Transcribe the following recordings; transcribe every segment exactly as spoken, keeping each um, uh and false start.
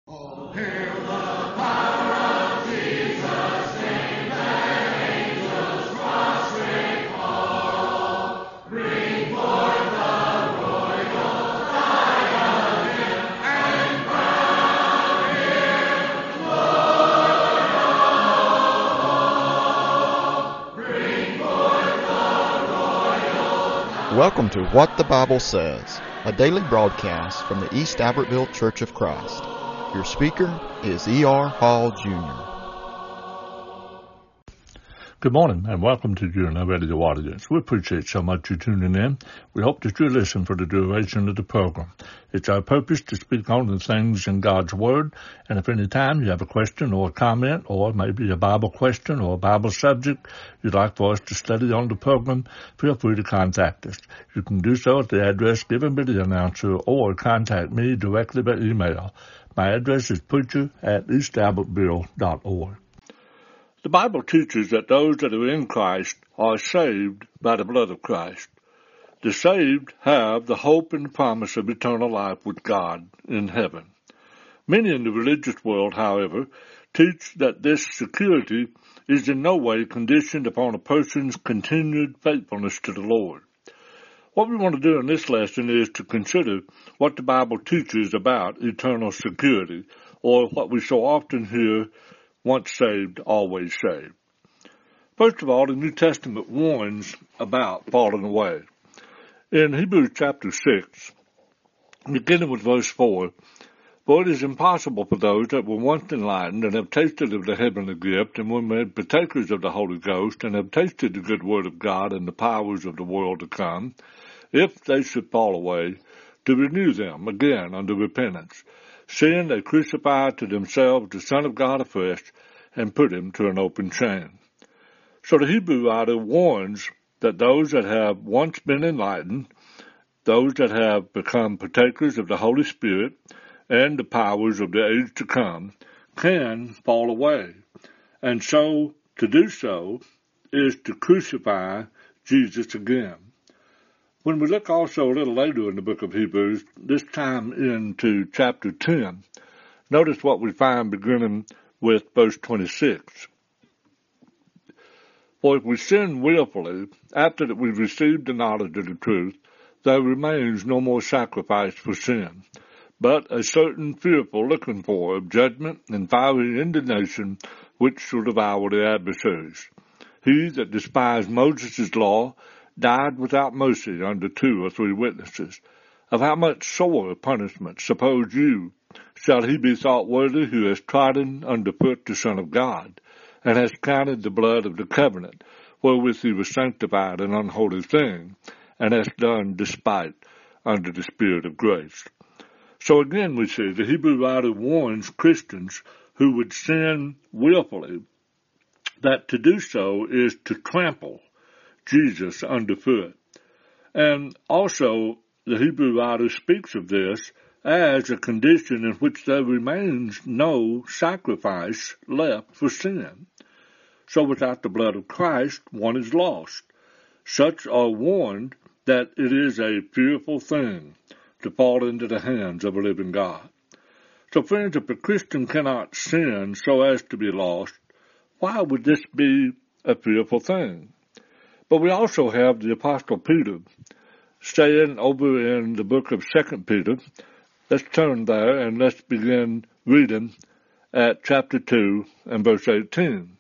Oh, hail the power of Jesus' name, let angels prostrate fall. Bring forth the royal diadem and crown him Lord of all. Bring forth the royal diadem. Welcome to What the Bible Says, a daily broadcast from the East Albertville Church of Christ. Your speaker is E R Hall, Junior Good morning, and welcome to you and our radio audience. We appreciate so much you tuning in. We hope that you listen for the duration of the program. It's our purpose to speak on the things in God's Word, and if any time you have a question or a comment, or maybe a Bible question or a Bible subject you'd like for us to study on the program, feel free to contact us. You can do so at the address given by the announcer, or contact me directly by email. My address is preacher at east albertville dot org. The Bible teaches that those that are in Christ are saved by the blood of Christ. The saved have the hope and the promise of eternal life with God in heaven. Many in the religious world, however, teach that this security is in no way conditioned upon a person's continued faithfulness to the Lord. What we want to do in this lesson is to consider what the Bible teaches about eternal security, or what we so often hear, once saved, always saved. First of all, the New Testament warns about falling away. In Hebrews chapter six, beginning with verse four, "For it is impossible for those that were once enlightened and have tasted of the heavenly gift and were made partakers of the Holy Ghost and have tasted the good word of God and the powers of the world to come, if they should fall away, to renew them again unto repentance, seeing they crucify to themselves the Son of God afresh, and put him to an open shame." So the Hebrew writer warns that those that have once been enlightened, those that have become partakers of the Holy Spirit and the powers of the age to come, can fall away. And so, to do so is to crucify Jesus again. When we look also a little later in the book of Hebrews, this time into chapter ten, notice what we find beginning with verse twenty-six. "For if we sin willfully, after that we've received the knowledge of the truth, there remains no more sacrifice for sin, but a certain fearful looking for of judgment and fiery indignation which shall devour the adversaries. He that despised Moses' law died without mercy under two or three witnesses. Of how much sorer punishment, suppose you, shall he be thought worthy who has trodden under foot the Son of God, and has counted the blood of the covenant, wherewith he was sanctified an unholy thing, and has done despite under the Spirit of grace." So again we see the Hebrew writer warns Christians who would sin willfully that to do so is to trample Jesus underfoot. And also the Hebrew writer speaks of this as a condition in which there remains no sacrifice left for sin. So without the blood of Christ, one is lost. Such are warned that it is a fearful thing to fall into the hands of a living God. So friends, if a Christian cannot sin so as to be lost, why would this be a fearful thing? But we also have the Apostle Peter saying over in the book of Second Peter. Let's turn there and let's begin reading at chapter two and verse eighteen.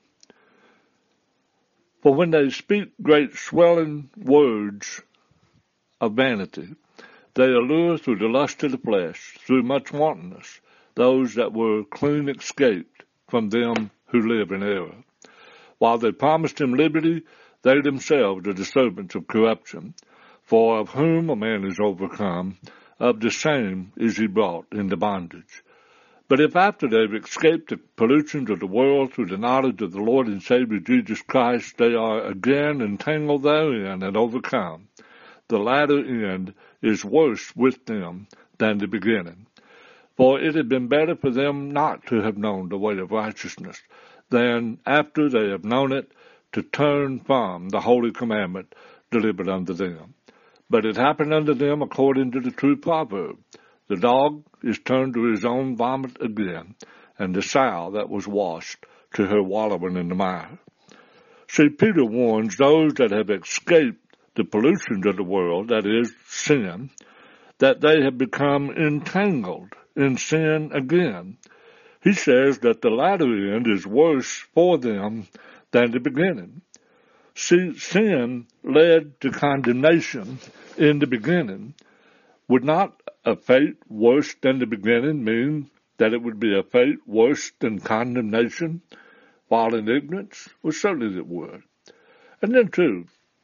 "For when they speak great swelling words of vanity, they allure through the lust of the flesh, through much wantonness, those that were clean escaped from them who live in error. While they promised him liberty, they themselves are the servants of corruption. For of whom a man is overcome, of the same is he brought into bondage. But if after they've escaped the pollutions of the world through the knowledge of the Lord and Savior Jesus Christ, they are again entangled therein and overcome, the latter end is worse with them than the beginning. For it had been better for them not to have known the way of righteousness, than after they have known it, to turn from the holy commandment delivered unto them. But it happened unto them according to the true proverb, The dog is turned to his own vomit again, and the sow that was washed to her wallowing in the mire. See, Peter warns those that have escaped the pollutions of the world, that is, sin, that they have become entangled in sin again. He says that the latter end is worse for them than the beginning. See, sin led to condemnation in the beginning. Would not a fate worse than the beginning mean that it would be a fate worse than condemnation while in ignorance? Well, certainly it would. And then, too,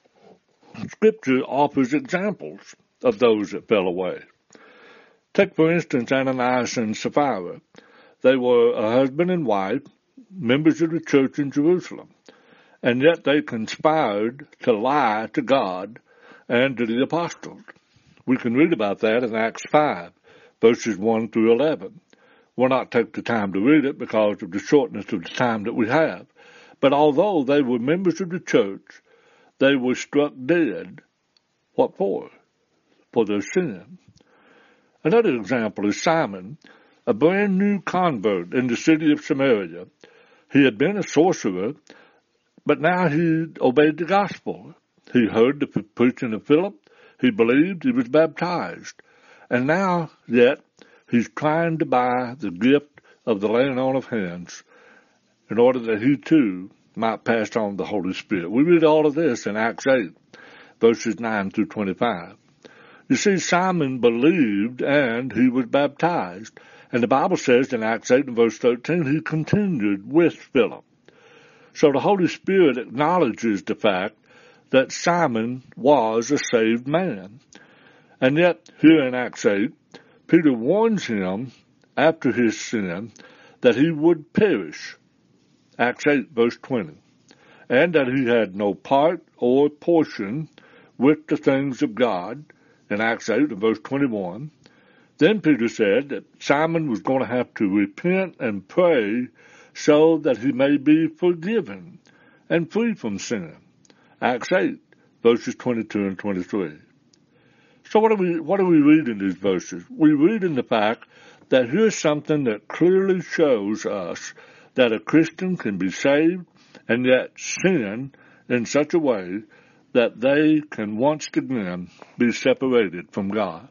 Scripture offers examples of those that fell away. Take, for instance, Ananias and Sapphira. They were a husband and wife, members of the church in Jerusalem, and yet they conspired to lie to God and to the apostles. We can read about that in Acts five, verses one through eleven. We'll not take the time to read it because of the shortness of the time that we have. But although they were members of the church, they were struck dead. What for? For their sin. Another example is Simon, a brand new convert in the city of Samaria. He had been a sorcerer, but now he obeyed the gospel. He heard the preaching of Philip. He believed, he was baptized. And now, yet, he's trying to buy the gift of the laying on of hands in order that he, too, might pass on the Holy Spirit. We read all of this in Acts eight, verses nine through twenty-five. You see, Simon believed and he was baptized. And the Bible says in Acts eight and verse thirteen, he continued with Philip. So the Holy Spirit acknowledges the fact that Simon was a saved man. And yet, here in Acts eight, Peter warns him, after his sin, that he would perish. Acts eight, verse twenty. And that he had no part or portion with the things of God, in Acts eight and verse twenty-one. Then Peter said that Simon was going to have to repent and pray so that he may be forgiven and free from sin. Acts eight, verses twenty-two and twenty-three. So what do we what do we read in these verses? We read in the fact that here's something that clearly shows us that a Christian can be saved and yet sin in such a way that they can once again be separated from God.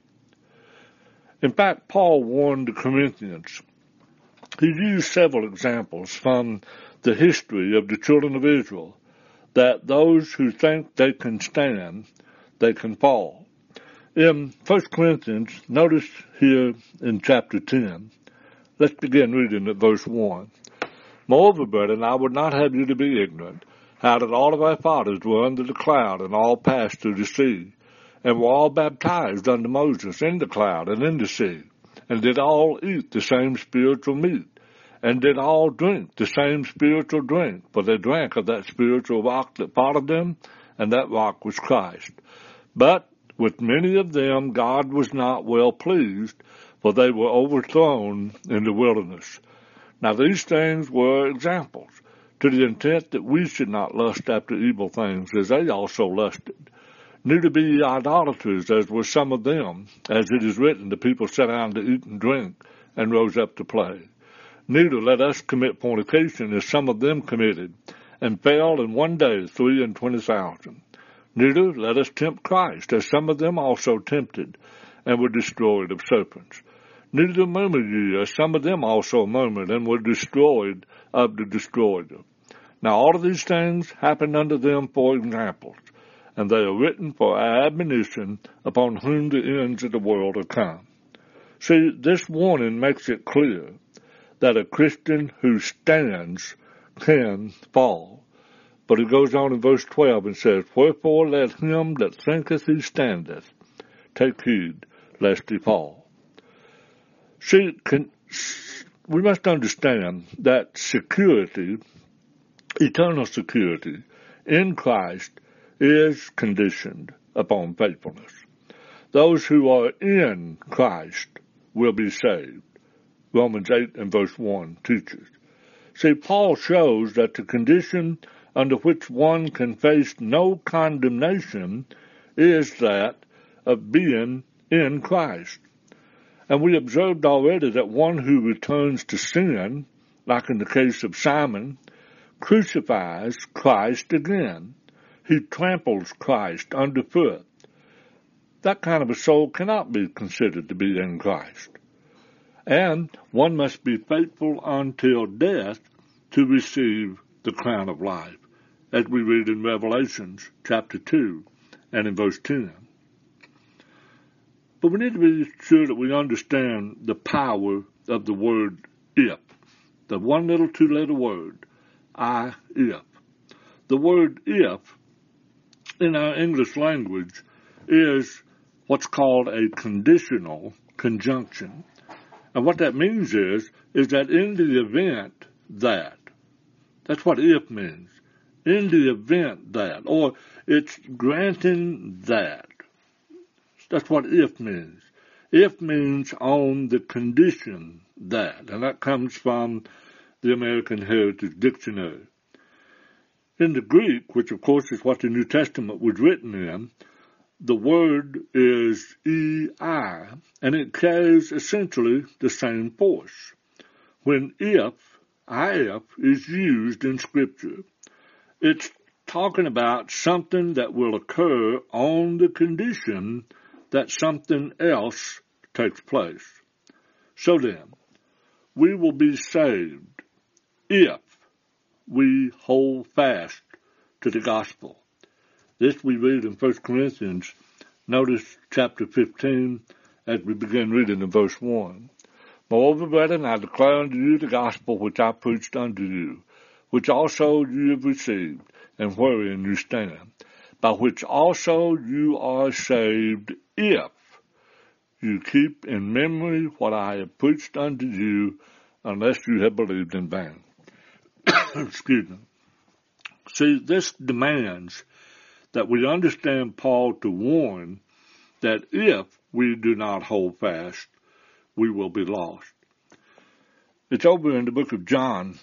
In fact, Paul warned the Corinthians. He used several examples from the history of the children of Israel that those who think they can stand, they can fall. In First Corinthians, notice here in chapter ten, let's begin reading at verse one. Moreover, brethren, I would not have you to be ignorant, how that all of our fathers were under the cloud, and all passed through the sea, and were all baptized under Moses in the cloud and in the sea, and did all eat the same spiritual meat, and did all drink the same spiritual drink, for they drank of that spiritual rock that followed them, and that rock was Christ. But with many of them God was not well pleased, for they were overthrown in the wilderness. Now these things were examples, to the intent that we should not lust after evil things, as they also lusted. Neither be ye idolaters, as were some of them, as it is written, the people sat down to eat and drink, and rose up to play. Neither let us commit fornication, as some of them committed, and fell in one day three and twenty thousand. Neither let us tempt Christ, as some of them also tempted, and were destroyed of serpents. Neither murmur ye, as some of them also murmured, and were destroyed of the destroyer. Now all of these things happened unto them for examples, and they are written for our admonition, upon whom the ends of the world are come. See, this warning makes it clear that a Christian who stands can fall. But it goes on in verse twelve and says, Wherefore let him that thinketh he standeth take heed lest he fall. See, can, we must understand that security, eternal security in Christ, is conditioned upon faithfulness. Those who are in Christ will be saved. Romans eight and verse one teaches. See, Paul shows that the condition under which one can face no condemnation is that of being in Christ. And we observed already that one who returns to sin, like in the case of Simon, crucifies Christ again. He tramples Christ underfoot. That kind of a soul cannot be considered to be in Christ. And one must be faithful until death to receive the crown of life, as we read in Revelations chapter two and in verse ten. But we need to be sure that we understand the power of the word if, the one little two-letter word, I, if. The word if in our English language is what's called a conditional conjunction. And what that means is, is that in the event that, that's what if means, in the event that, or it's granting that. That's what if means. If means on the condition that, and that comes from the American Heritage Dictionary. In the Greek, which of course is what the New Testament was written in, the word is ei, and it carries essentially the same force. When if, if, is used in Scripture, it's talking about something that will occur on the condition that something else takes place. So then, we will be saved if we hold fast to the gospel. This we read in First Corinthians, notice chapter fifteen, as we begin reading in verse one. Moreover, brethren, I declare unto you the gospel which I preached unto you, which also you have received, and wherein you stand, by which also you are saved, if you keep in memory what I have preached unto you, unless you have believed in vain. Excuse me. See, this demands that we understand Paul to warn that if we do not hold fast, we will be lost. It's over in the book of John.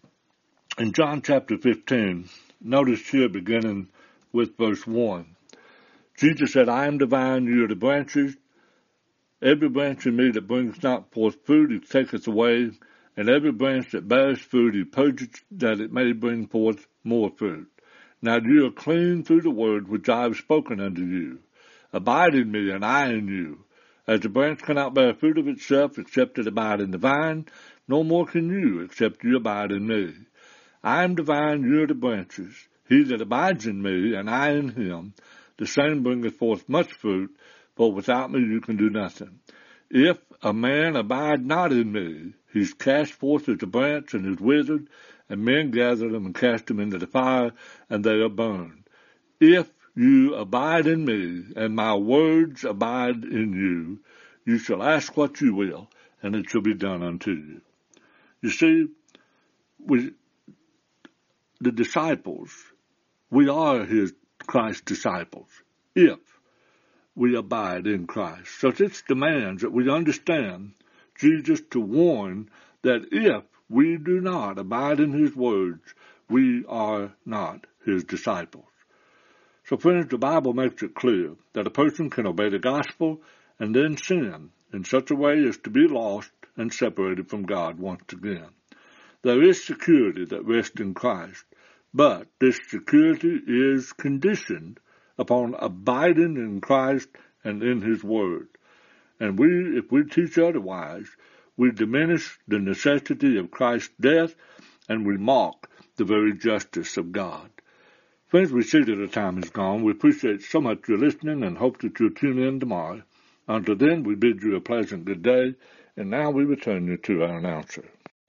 In John chapter fifteen, notice here beginning with verse one. Jesus said, I am the vine, you are the branches. Every branch in me that brings not forth fruit, he taketh away. And every branch that bears fruit, he purges, that it may bring forth more fruit. Now you are clean through the word which I have spoken unto you. Abide in me, and I in you. As the branch cannot bear fruit of itself, except it abide in the vine, no more can you, except you abide in me. I am the vine, you are the branches. He that abides in me, and I in him, the same bringeth forth much fruit, for without me you can do nothing. If a man abide not in me, he is cast forth as a branch and is withered, and men gather them and cast them into the fire, and they are burned. If you abide in me, and my words abide in you, you shall ask what you will, and it shall be done unto you. You see, we, the disciples, we are his Christ's disciples, if we abide in Christ. So this demands that we understand Jesus to warn that if we do not abide in his words, we are not his disciples. So friends, the Bible makes it clear that a person can obey the gospel and then sin in such a way as to be lost and separated from God once again. There is security that rests in Christ, but this security is conditioned upon abiding in Christ and in his word. And we, if we teach otherwise, we diminish the necessity of Christ's death, and we mock the very justice of God. Friends, we see that the time is gone. We appreciate so much your listening and hope that you'll tune in tomorrow. Until then, we bid you a pleasant good day, and now we return you to our announcer.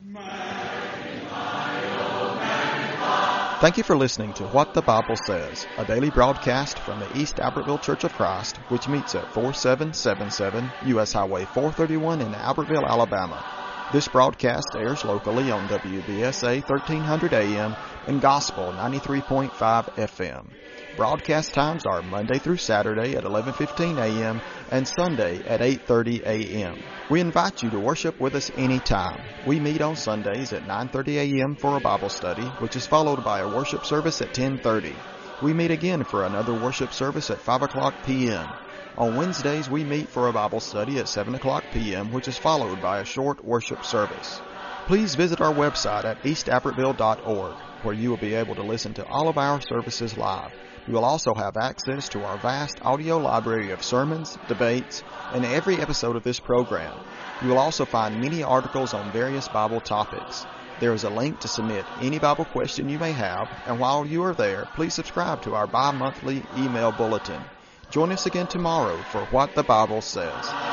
Thank you for listening to What the Bible Says, a daily broadcast from the East Albertville Church of Christ, which meets at forty-seven seventy-seven U S Highway four thirty-one in Albertville, Alabama. This broadcast airs locally on W B S A thirteen hundred A M and Gospel ninety-three point five F M. Broadcast times are Monday through Saturday at eleven fifteen A M and Sunday at eight thirty A M. We invite you to worship with us anytime. We meet on Sundays at nine thirty A M for a Bible study, which is followed by a worship service at ten thirty. We meet again for another worship service at five o'clock P M On Wednesdays, we meet for a Bible study at seven o'clock p.m., which is followed by a short worship service. Please visit our website at east albertville dot org, where you will be able to listen to all of our services live. You will also have access to our vast audio library of sermons, debates, and every episode of this program. You will also find many articles on various Bible topics. There is a link to submit any Bible question you may have, and while you are there, please subscribe to our bi-monthly email bulletin. Join us again tomorrow for What the Bible Says.